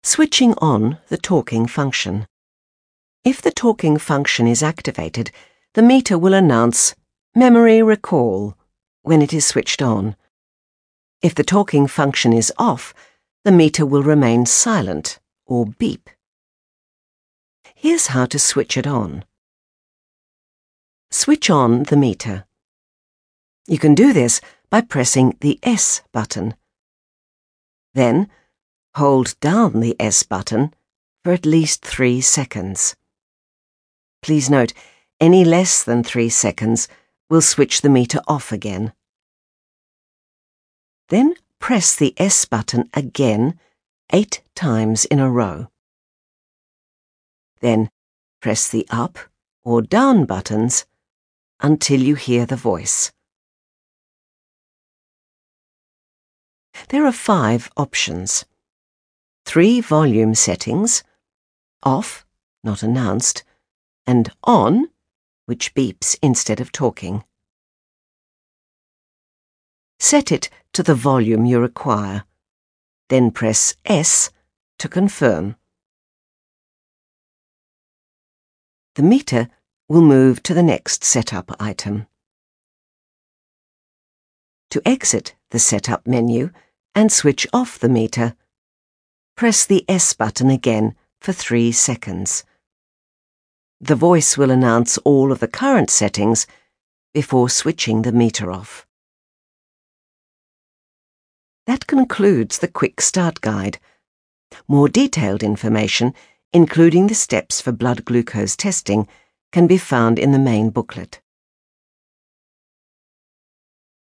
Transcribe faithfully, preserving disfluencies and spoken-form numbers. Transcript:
Switching on the talking function. If the talking function is activated, the meter will announce memory recall when it is switched on. If the talking function is off, the meter will remain silent or beep. Here's how to switch it on. Switch on the meter. You can do this by pressing the S button. Then, hold down the S button for at least three seconds. Please note, any less than three seconds will switch the meter off again. Then press the S button again eight times in a row. Then press the up or down buttons until you hear the voice. There are five options. Three volume settings: off, not announced, and on, which beeps instead of talking. Set it to the volume you require, then press S to confirm. The meter will move to the next setup item. To exit the setup menu and switch off the meter, press the S button again for three seconds. The voice will announce all of the current settings before switching the meter off. That concludes the Quick Start Guide. More detailed information, including the steps for blood glucose testing, can be found in the main booklet.